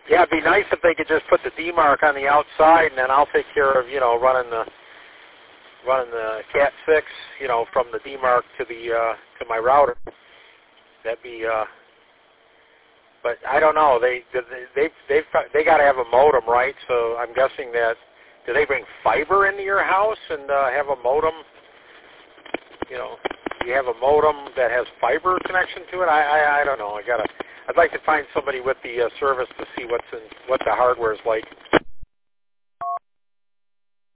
Yeah, it'd be nice if they could just put the DMARC on the outside, and then I'll take care of, running the Cat 6, from the DMARC to to my router. That'd be, but I don't know. They got to have a modem, right? So I'm guessing that, do they bring fiber into your house and have a modem? Do you have a modem that has fiber connection to it? I don't know. I'd like to find somebody with the service to see what the hardware is like.